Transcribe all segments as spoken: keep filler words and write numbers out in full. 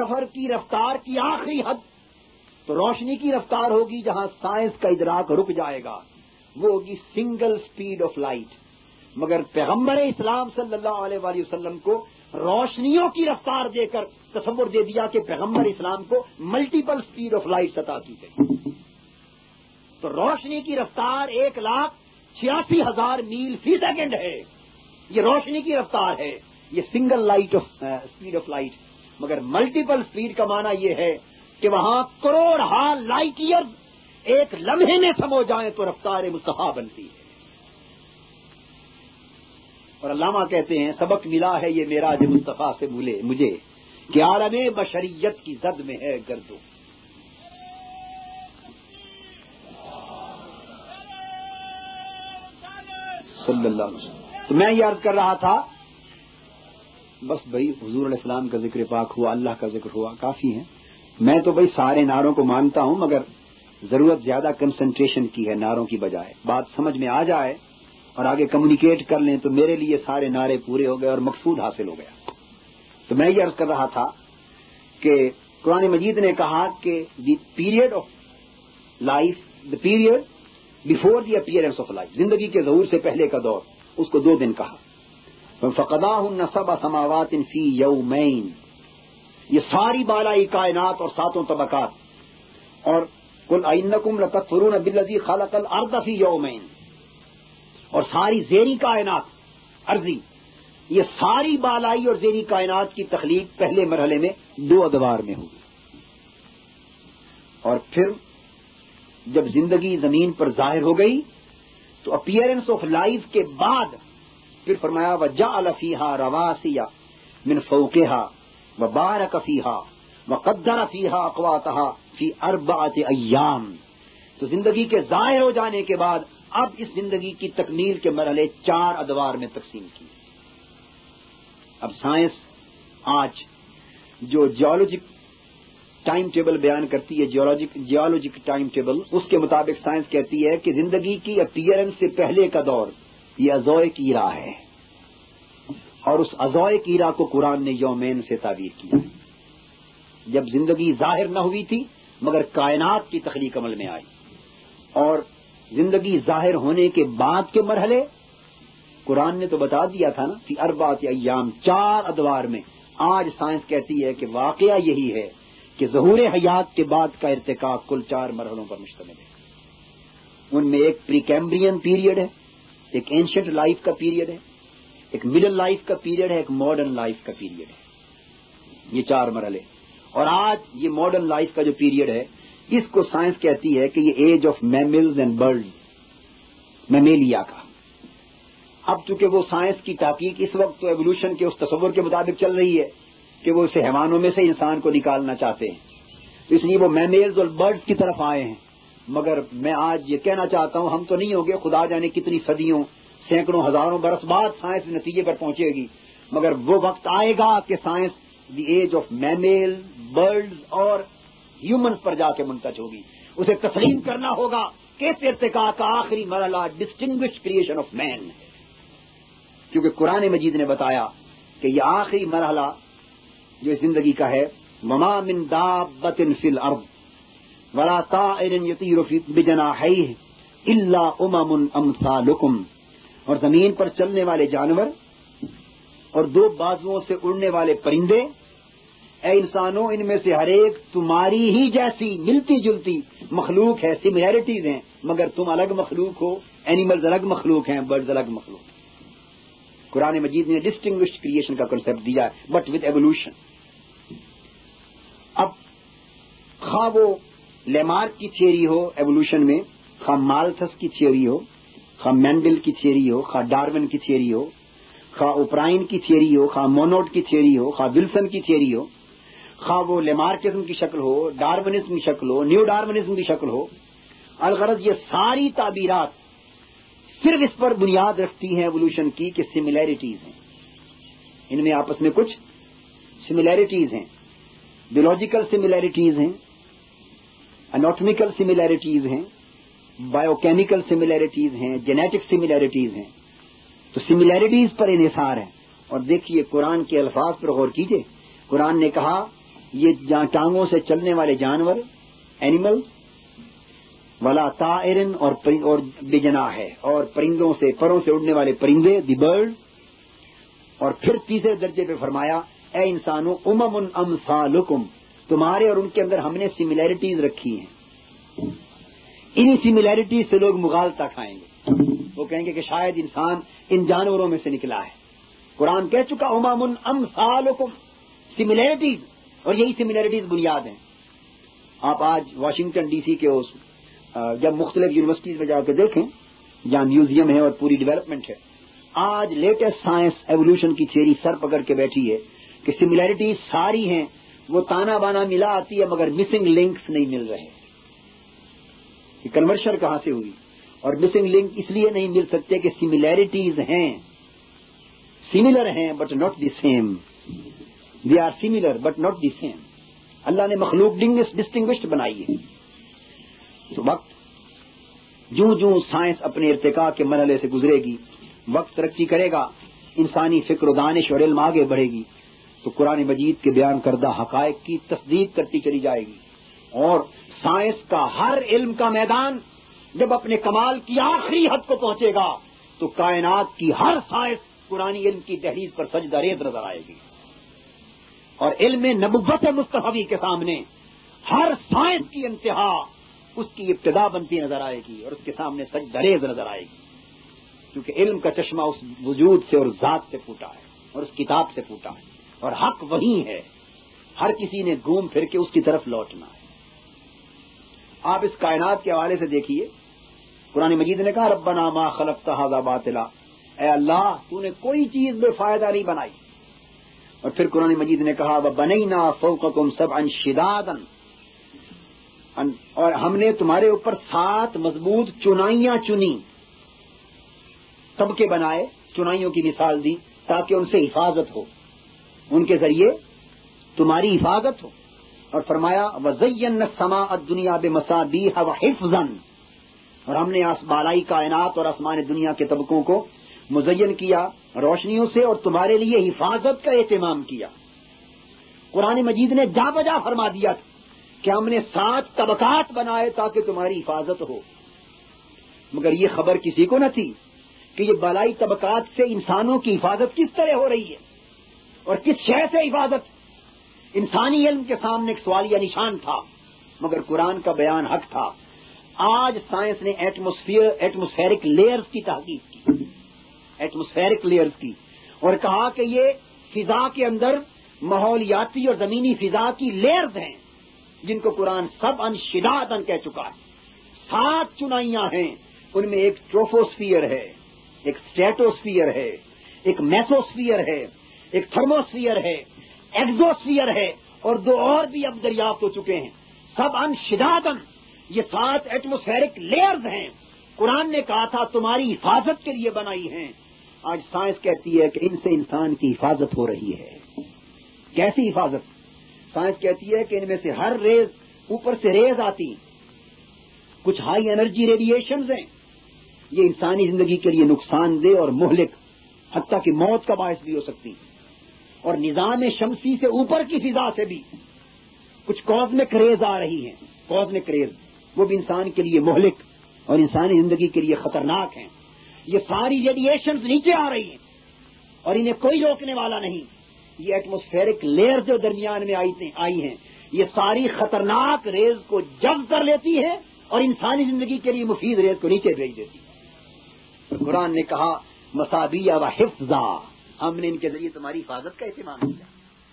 سفر کی رفتار کی آخری حد تو روشنی کی رفتار ہوگی جہاں سائنس کا ادراک رک جائے گا، وہ ہوگی سنگل سپیڈ آف لائٹ. مگر پیغمبر اسلام صلی اللہ علیہ وآلہ وسلم کو روشنیوں کی رفتار دے کر تصور دے دیا کہ پیغمبر اسلام کو ملٹیپل سپیڈ آف لائٹ عطا کی گئی. تو روشنی کی رفتار ایک لاکھ چھیاسی ہزار میل فی سیکنڈ ہے. یہ روشنی کی رفتار ہے، یہ single light of speed of light. مگر ملٹیپل سپیڈ کا معنی یہ ہے کہ وہاں کروڑ ہا لائٹ ایئر ایک لمحے میں سمو جائیں تو رفتار مصطفیٰ بنتی ہے. اور علامہ کہتے ہیں سبق ملا ہے یہ معراج مصطفیٰ سے بھولے مجھے کہ عالم بشریت کی زد میں ہے گردو. صلی اللہ علیہ وسلم. تو میں یہ عرض کر رہا تھا بس بھائی حضور علیہ السلام کا ذکر پاک ہوا، اللہ کا ذکر ہوا، کافی ہے. میں تو بھائی سارے نعروں کو مانتا ہوں، مگر ضرورت زیادہ کنسنٹریشن کی ہے نعروں کی بجائے. بات سمجھ میں آ جائے اور آگے کمیونیکیٹ کر لیں تو میرے لیے سارے نعرے پورے ہو گئے اور مقصود حاصل ہو گیا. تو میں یہ عرض کر رہا تھا کہ قرآن مجید نے کہا کہ the period of life, the period before the appearance of life, زندگی کے ظہور سے پہلے کا دور، اس کو دو دن کہا. فَقَضَاهُنَّ سَبْعَ سَمَاوَاتٍ فِي يَوْمَيْنِ، یہ ساری بالائی کائنات اور ساتوں طبقات. اور قُلْ أَئِنَّكُمْ لَتَكْفُرُونَ بِالَّذِي خَلَقَ الْأَرْضَ فِي يَوْمَيْنِ، اور ساری زیریں کائنات عرضی، یہ ساری بالائی اور زیریں کائنات کی تخلیق پہلے مرحلے میں دو ادوار میں ہوگی. اور پھر جب زندگی زمین پر ظاہر ہو گئی تو اپیئرنس آف لائف کے بعد پھر فرمایا وَجَعَلَ فِيهَا رَوَاسِيَ مِنْ فَوْقِهَا وَبَارَكَ فِيهَا وَقَدَّرَ فِيهَا أَقْوَاتَهَا فِي أَرْبَعَةِ أَيَّامٍ. تو زندگی کے ظاہر ہو جانے کے بعد اب اس زندگی کی تکمیل کے مرحلے چار ادوار میں تقسیم کیے. اب سائنس آج جو جیولوجک ٹائم ٹیبل بیان کرتی ہے، جیولوجک جیولوجک ٹائم ٹیبل، اس کے مطابق سائنس کہتی ہے کہ زندگی کی اپیئرنس سے پہلے کا دور یہ ازوئے کیرا ہے، اور اس ازوئے کیرا کو قرآن نے یومین سے تعبیر کیا. جب زندگی ظاہر نہ ہوئی تھی مگر کائنات کی تخلیق عمل میں آئی، اور زندگی ظاہر ہونے کے بعد کے مرحلے قرآن نے تو بتا دیا تھا نا، فی اربعۃ ایام، چار ادوار میں. آج سائنس کہتی ہے کہ واقعہ یہی ہے کہ ظہور حیات کے بعد کا ارتقاء کل چار مرحلوں پر مشتمل ہے. ان میں ایک پری کیمبرین پیریڈ ہے، ایک اینشنٹ لائف کا پیریڈ ہے، ایک مڈل لائف کا پیریڈ ہے، ایک ماڈرن لائف کا پیریڈ ہے. یہ چار مرحلے. اور آج یہ ماڈرن لائف کا جو پیریڈ ہے اس کو سائنس کہتی ہے کہ یہ age of mammals and birds, mammalia کا. اب چونکہ وہ سائنس کی تحقیق اس وقت تو ایوولوشن کے اس تصور کے مطابق چل رہی ہے کہ وہ اسے حیوانوں میں سے انسان کو نکالنا چاہتے ہیں، اس لیے وہ میمیلز اور برڈز کی طرف آئے ہیں. مگر میں آج یہ کہنا چاہتا ہوں ہم تو نہیں ہوں گے، خدا جانے کتنی صدیوں سینکڑوں ہزاروں برس بعد سائنس نتیجے پر پہنچے گی، مگر وہ وقت آئے گا کہ science the age of mammal, birds اور ہیومنز پر جا کے منتج ہوگی. اسے تسلیم کرنا ہوگا کہ اس ارتقاء کا آخری مرحلہ ڈسٹنگوشڈ کریشن آف مین ہے، کیونکہ قرآن مجید نے بتایا کہ یہ آخری مرحلہ جو زندگی کا ہے، وما من دابۃ فی الارض ولا طائر یطیر بجناحیہ الا امم امثالکم، اور زمین پر چلنے والے جانور اور دو بازوؤں سے اڑنے والے پرندے، اے انسانوں ان میں سے ہر ایک تمہاری ہی جیسی ملتی جلتی مخلوق ہے، سملیرٹیز ہیں، مگر تم الگ مخلوق ہو. اینیملز الگ مخلوق ہیں، برڈز الگ مخلوق ہیں. قرآن مجید نے ڈسٹنگوشڈ کریشن کا کنسپٹ دیا ہے، بٹ ود ایوولوشن. اب خواہ وہ لیمارک کی تھیوری ہو ایوولوشن میں، خواہ مالتھس کی تھیوری ہو، خواہ مینڈل کی تھیوری ہو، خواہ ڈارون کی تھیوری ہو، خواہ اوپرائن کی تھیوری ہو، خواہ مونوٹ کی تھیوری ہو، خواہ ولسن کی تھیوری ہو، خواہ وہ لیمارکزم کی شکل ہو، ڈارونزم کی شکل ہو، نیو ڈارونزم کی شکل ہو، الغرض یہ ساری تعبیرات صرف اس پر بنیاد رکھتی ہیں ایوولوشن کی کہ سملیرٹیز ہیں، ان میں آپس میں کچھ سملیرٹیز ہیں. بیولوجیکل سملیرٹیز ہیں، اناٹمیکل سملیرٹیز ہیں، بایو کیمیکل سملیرٹیز ہیں، جینیٹک سملیرٹیز ہیں. تو سملیرٹیز پر انحصار ہے. اور دیکھیے قرآن کے الفاظ پر غور کیجئے. قرآن نے کہا یہ جہاں ٹانگوں سے چلنے والے جانور اینیمل، ولا طائرن اور اور بے جناح ہے، اور پرندوں سے پروں سے اڑنے والے پرندے دی برڈ. اور پھر تیسرے درجے پہ فرمایا اے انسانوں امم امثالکم، تمہارے اور ان کے اندر ہم نے سملیرٹیز رکھی ہیں. انہی سملیرٹیز سے لوگ مغالطہ کھائیں گے، وہ کہیں گے کہ شاید انسان ان جانوروں میں سے نکلا ہے. قرآن کہہ چکا امم امثالکم، سملیرٹیز، اور یہی سملیرٹیز بنیاد ہیں. آپ آج واشنگٹن ڈی سی کے اس جب مختلف یونیورسٹیز میں جا کے دیکھیں جہاں میوزیم ہے اور پوری ڈیولپمنٹ ہے، آج لیٹسٹ سائنس ایوولوشن کی تھیوری سر پکڑ کے بیٹھی ہے کہ سملیرٹیز ساری ہیں، وہ تانا بانا ملا آتی ہے مگر مسنگ لنکس نہیں مل رہے. یہ کنورشن کہاں سے ہوئی؟ اور مسنگ لنک اس لیے نہیں مل سکتے کہ سملیرٹیز ہیں، سملر ہیں but not the same. They are similar but not the same. اللہ نے مخلوق ڈسٹنگوشڈ بنائی ہے. تو وقت جوں جوں سائنس اپنے ارتقاء کے مرحلے سے گزرے گی، وقت ترقی کرے گا، انسانی فکر و دانش اور علم آگے بڑھے گی، تو قرآن مجید کے بیان کردہ حقائق کی تصدیق کرتی چلی جائے گی. اور سائنس کا ہر علم کا میدان جب اپنے کمال کی آخری حد کو پہنچے گا تو کائنات کی ہر سائنس قرآن علم کی دہلیز پر سجدہ ریز نظر آئے گی. اور علم نبوت مصطفی کے سامنے ہر سائنس کی انتہا اس کی ابتدا بنتی نظر آئے گی اور اس کے سامنے سجدہ ریز نظر آئے گی، کیونکہ علم کا چشمہ اس وجود سے اور ذات سے پھوٹا ہے اور اس کتاب سے پھوٹا ہے، اور حق وہی ہے. ہر کسی نے گھوم پھر کے اس کی طرف لوٹنا ہے. آپ اس کائنات کے حوالے سے دیکھیے، قرآن مجید نے کہا ربنا ما خلقت ھذا باطلا، اے اللہ تو نے کوئی چیز بے فائدہ نہیں بنائی. اور پھر قرآن مجید نے کہا وبنینا فوقکم سبعا شدادا، اور ہم نے تمہارے اوپر سات مضبوط چنائیاں چنی، طبقے بنائے، چنائیوں کی مثال دی تاکہ ان سے حفاظت ہو، ان کے ذریعے تمہاری حفاظت ہو. اور فرمایا وَزَيَّنَّا السَّمَاءَ الدُّنْيَا بِمَصَابِيحَ وَحِفْظًا، اور ہم نے بالائی کائنات اور آسمان دنیا کے طبقوں کو مزین کیا روشنیوں سے اور تمہارے لیے حفاظت کا اہتمام کیا. قرآن مجید نے جا بجا فرما دیا تھا کہ ہم نے سات طبقات بنائے تاکہ تمہاری حفاظت ہو. مگر یہ خبر کسی کو نہ تھی کہ یہ بالائی طبقات سے انسانوں کی حفاظت کس طرح ہو رہی ہے اور کس شے سے حفاظت. انسانی علم کے سامنے ایک سوالیہ نشان تھا، مگر قرآن کا بیان حق تھا. آج سائنس نے ایٹموسفیئر ایٹموسفیرک لیئرز کی تحقیق کی، ایٹموسفیرک لیئرز کی، اور کہا کہ یہ فضا کے اندر ماحولیاتی اور زمینی فضا کی لیئرز ہیں جن کو قرآن سب ان شدادن کہہ چکا ہے. سات چنائیاں ہیں، ان میں ایک ٹروفوسفیئر ہے، ایک اسٹریٹوسفیئر ہے، ایک میسوسفیئر ہے، ایک تھرموسفیئر ہے، ایکزوسفیئر ہے، اور دو اور بھی اب دریافت ہو چکے ہیں. سب ان شدادن، یہ سات ایٹموسفیرک لیئرز ہیں. قرآن نے کہا تھا تمہاری حفاظت کے لیے بنائی ہیں. آج سائنس کہتی ہے کہ ان سے انسان کی حفاظت ہو رہی ہے. کیسی حفاظت؟ سائنس کہتی ہے کہ ان میں سے ہر ریز اوپر سے ریز آتی، کچھ ہائی انرجی ریڈیشنز ہیں، یہ انسانی زندگی کے لیے نقصان دہ اور مہلک، حتیٰ کہ موت کا باعث بھی ہو سکتی. اور نظام شمسی سے اوپر کی فضا سے بھی کچھ کازمک ریز آ رہی ہیں، کازمک ریز، وہ بھی انسان کے لیے مہلک اور انسانی زندگی کے لیے خطرناک ہیں. یہ ساری ریڈیشنز نیچے آ رہی ہیں اور انہیں کوئی روکنے والا نہیں. یہ ایٹموسفیرک لیئر جو درمیان میں آئی ہیں، یہ ساری خطرناک ریز کو جذب کر لیتی ہے اور انسانی زندگی کے لیے مفید ریز کو نیچے بھیج دیتی ہے. قرآن نے کہا مصابیح و حفظا، ہم نے ان کے ذریعے تمہاری حفاظت کا اہتمام کیا.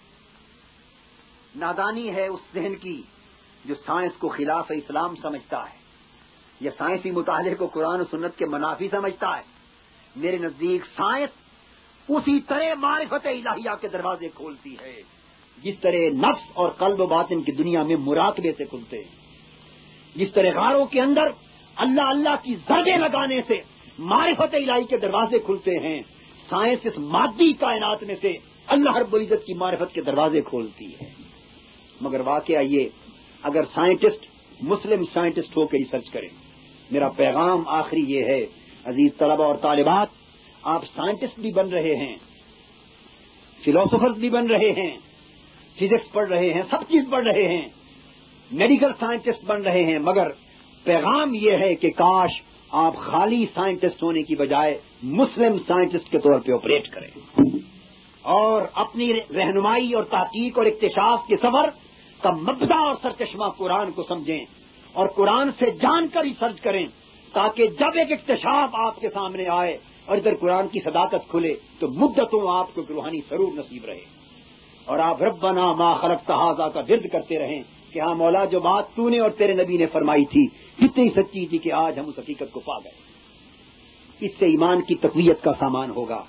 نادانی ہے اس ذہن کی جو سائنس کو خلاف اسلام سمجھتا ہے یا سائنسی مطالعے کو قرآن و سنت کے منافی سمجھتا ہے. میرے نزدیک سائنس اسی طرح معرفت الہیہ کے دروازے کھولتی ہے جس طرح نفس اور قلب و باطن کی دنیا میں مراقبے سے کھلتے ہیں. جس طرح غاروں کے اندر اللہ اللہ کی ضربیں لگانے سے معرفت الہی کے دروازے کھلتے ہیں، سائنس اس مادی کائنات میں سے اللہ رب العزت کی معرفت کے دروازے کھولتی ہے. مگر واقعہ یہ، اگر سائنٹسٹ مسلم سائنٹسٹ ہو کے ریسرچ کریں، میرا پیغام آخری یہ ہے عزیز طلبہ اور طالبات، آپ سائنٹسٹ بھی بن رہے ہیں، فلاسفرز بھی بن رہے ہیں، فزکس پڑھ رہے ہیں، سب چیز پڑھ رہے ہیں، میڈیکل سائنٹسٹ بن رہے ہیں، مگر پیغام یہ ہے کہ کاش آپ خالی سائنٹسٹ ہونے کی بجائے مسلم سائنٹسٹ کے طور پہ آپریٹ کریں اور اپنی رہنمائی اور تحقیق اور اکتشاف کے سفر کا مبدا اور سرچشمہ قرآن کو سمجھیں اور قرآن سے جان کر ریسرچ کریں، تاکہ جب ایک اکتشاف آپ کے سامنے آئے اور ادھر قرآن کی صداقت کھلے تو مدتوں آپ کو روحانی سرور نصیب رہے اور آپ ربنا ما خلقت ھذا کا ورد کرتے رہیں کہ ہاں مولا جو بات تو نے اور تیرے نبی نے فرمائی تھی کتنی سچی تھی کہ آج ہم اس حقیقت کو پا گئے۔ اس سے ایمان کی تقویت کا سامان ہوگا،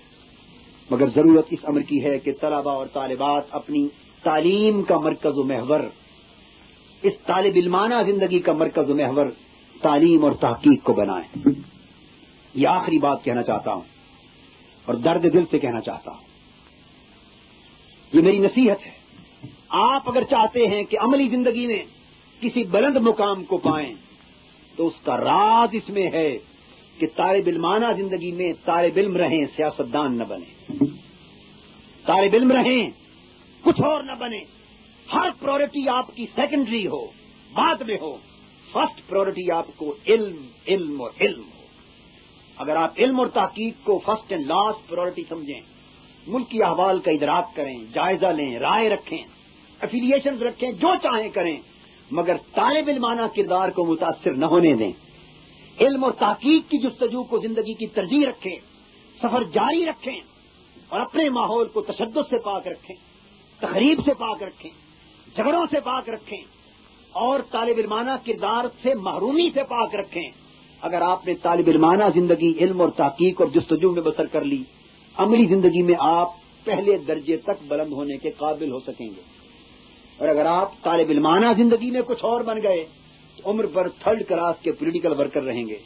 مگر ضرورت اس امر کی ہے کہ طلباء اور طالبات اپنی تعلیم کا مرکز و محور، اس طالب علمانہ زندگی کا مرکز و محور تعلیم اور تحقیق کو بنائیں۔ یہ آخری بات کہنا چاہتا ہوں اور درد دل سے کہنا چاہتا ہوں، یہ میری نصیحت ہے۔ آپ اگر چاہتے ہیں کہ عملی زندگی میں کسی بلند مقام کو پائیں تو اس کا راز اس میں ہے کہ طالب علمانہ زندگی میں طالب علم رہیں، سیاستدان نہ بنیں، طالب علم رہیں، کچھ اور نہ بنے۔ ہر پرائرٹی آپ کی سیکنڈری ہو، بعد میں ہو، فرسٹ پرائرٹی آپ کو علم علم اور علم ہو۔ اگر آپ علم اور تحقیق کو فرسٹ اینڈ لاسٹ پرائرٹی سمجھیں، ملکی احوال کا ادراک کریں، جائزہ لیں، رائے رکھیں، افیلیشنز رکھیں، جو چاہیں کریں، مگر طالب علمانہ کردار کو متاثر نہ ہونے دیں۔ علم اور تحقیق کی جستجو کو زندگی کی ترجیح رکھیں، سفر جاری رکھیں اور اپنے ماحول کو تشدد سے پاک رکھیں، تخریب سے پاک رکھیں، جھگڑوں سے پاک رکھیں اور طالب علمانہ کردار سے محرومی سے پاک رکھیں۔ اگر آپ نے طالب علمانہ زندگی علم اور تحقیق اور جستجو میں بسر کر لی، عملی زندگی میں آپ پہلے درجے تک بلند ہونے کے قابل ہو سکیں گے، اور اگر آپ طالب علمانہ زندگی میں کچھ اور بن گئے تو عمر پر تھرڈ کلاس کے پولیٹیکل ورکر رہیں گے،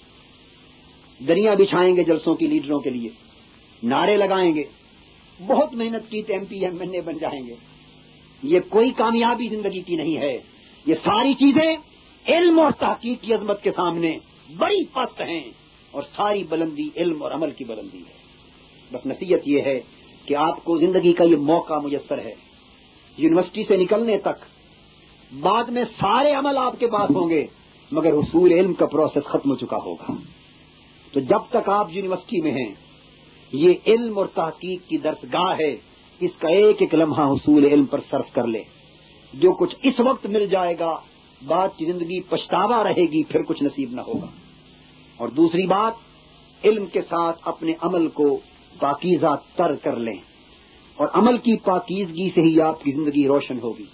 دریاں بچھائیں گے جلسوں کی لیڈروں کے لیے، نعرے لگائیں گے، بہت محنت کی تو M P M N A بن جائیں گے۔ یہ کوئی کامیابی زندگی کی نہیں ہے۔ یہ ساری چیزیں علم اور تحقیق کی عظمت کے سامنے بڑی پست ہیں اور ساری بلندی علم اور عمل کی بلندی ہے۔ بس نصیحت یہ ہے کہ آپ کو زندگی کا یہ موقع میسر ہے، یونیورسٹی سے نکلنے تک بعد میں سارے عمل آپ کے پاس ہوں گے، مگر حصول علم کا پروسیس ختم ہو چکا ہوگا۔ تو جب تک آپ یونیورسٹی میں ہیں، یہ علم اور تحقیق کی درسگاہ ہے، اس کا ایک ایک لمحہ حصول علم پر صرف کر لے۔ جو کچھ اس وقت مل جائے گا بعد کی زندگی پچھتاوا رہے گی، پھر کچھ نصیب نہ ہوگا۔ اور دوسری بات، علم کے ساتھ اپنے عمل کو پاکیزہ تر کر لیں، اور عمل کی پاکیزگی سے ہی آپ کی زندگی روشن ہوگی۔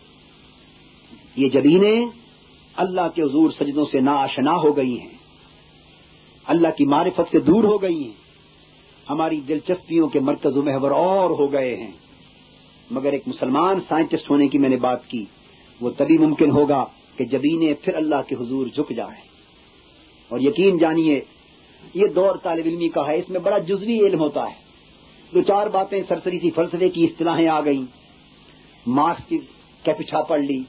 یہ جبینیں اللہ کے حضور سجدوں سے ناآشنا ہو گئی ہیں، اللہ کی معرفت سے دور ہو گئی ہیں، ہماری دلچسپیوں کے مرکز و محور اور ہو گئے ہیں۔ مگر ایک مسلمان سائنٹسٹ ہونے کی میں نے بات کی، وہ تبھی ممکن ہوگا کہ جبینیں پھر اللہ کے حضور جھک جائیں۔ اور یقین جانیے یہ دور طالب علمی کا ہے، اس میں بڑا جزوی علم ہوتا ہے، دو چار باتیں سرسری سی فلسفے کی اصطلاحیں آ گئیں، مارکس کی کیپچھا پڑھ لی،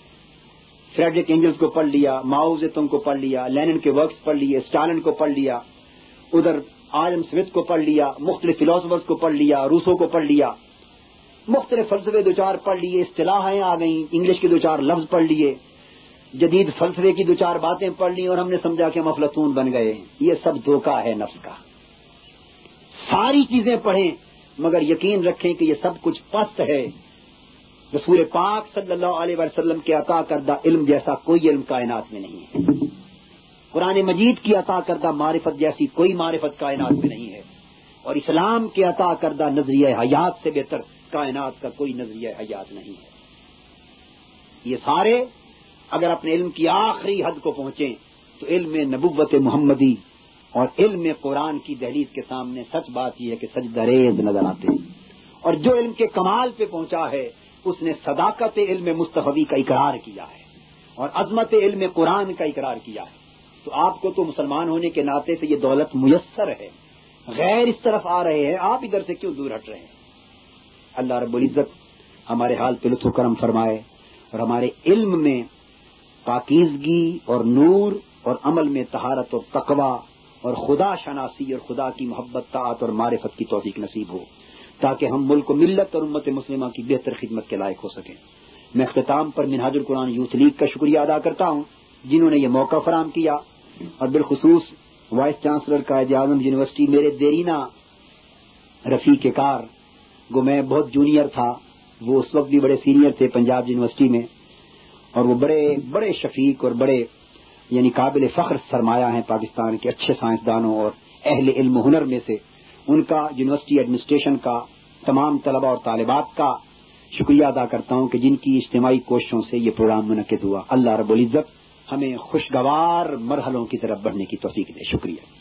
فریڈرک اینجلز کو پڑھ لیا، ماؤ زیتونگ کو پڑھ لیا، لینن کے ورکس پڑھ لیے، اسٹالن کو پڑھ لیا، ادھر آدم سمتھ کو پڑھ لیا، مختلف فلاسفرز کو پڑھ لیا، روسو کو پڑھ لیا، مختلف فلسفے دو چار پڑھ لیے، اصطلاحیں آ گئیں، انگلش کے دو چار لفظ پڑھ لیے، جدید فلسفے کی دو چار باتیں پڑھ لی اور ہم نے سمجھا کہ ہم افلاطون بن گئے ہیں۔ یہ سب دھوکہ ہے نفس کا۔ ساری چیزیں پڑھیں مگر یقین رکھیں کہ یہ سب کچھ پست ہے۔ رسول پاک صلی اللہ علیہ وسلم کے عطا کردہ علم جیسا کوئی علم کائنات میں نہیں ہے، قرآن مجید کی عطا کردہ معرفت جیسی کوئی معرفت کائنات میں نہیں ہے، اور اسلام کے عطا کردہ نظریہ حیات سے بہتر کائنات کا کوئی نظریہ حیات نہیں ہے۔ یہ سارے اگر اپنے علم کی آخری حد کو پہنچیں تو علم نبوت محمدی اور علم قرآن کی دہلیز کے سامنے سچ بات یہ ہے کہ سجدہ ریز نظر آتے ہیں، اور جو علم کے کمال پہ پہنچا ہے اس نے صداقت علم مصطفی کا اقرار کیا ہے اور عظمت علم قرآن کا اقرار کیا ہے۔ تو آپ کو تو مسلمان ہونے کے ناطے سے یہ دولت میسر ہے، غیر اس طرف آ رہے ہیں، آپ ادھر سے کیوں دور ہٹ رہے ہیں؟ اللہ رب العزت ہمارے حال پہ لطف و کرم فرمائے اور ہمارے علم میں پاکیزگی اور نور اور عمل میں طہارت اور تقوی اور خدا شناسی اور خدا کی محبت طاعت اور معرفت کی توفیق نصیب ہو۔ تاکہ ہم ملک و ملت اور امت مسلمہ کی بہتر خدمت کے لائق ہو سکیں۔ میں اختتام پر منہاج القرآن یوتھ لیگ کا شکریہ ادا کرتا ہوں جنہوں نے یہ موقع فراہم کیا، اور بالخصوص vice chancellor Quaid Azam university میرے دیرینہ رفیق کار، گو میں بہت جونیئر تھا، وہ اس وقت بھی بڑے سینئر تھے پنجاب یونیورسٹی میں، اور وہ بڑے بڑے شفیق اور بڑے یعنی قابل فخر سرمایہ ہیں پاکستان کے اچھے سائنسدانوں اور اہل علم و ہنر میں سے۔ ان کا یونیورسٹی ایڈمنسٹریشن کا، تمام طلبہ اور طالبات کا شکریہ ادا کرتا ہوں کہ جن کی اجتماعی کوششوں سے یہ پروگرام منعقد ہوا۔ اللہ رب العزت ہمیں خوشگوار مرحلوں کی طرف بڑھنے کی توفیق دے۔ شکریہ۔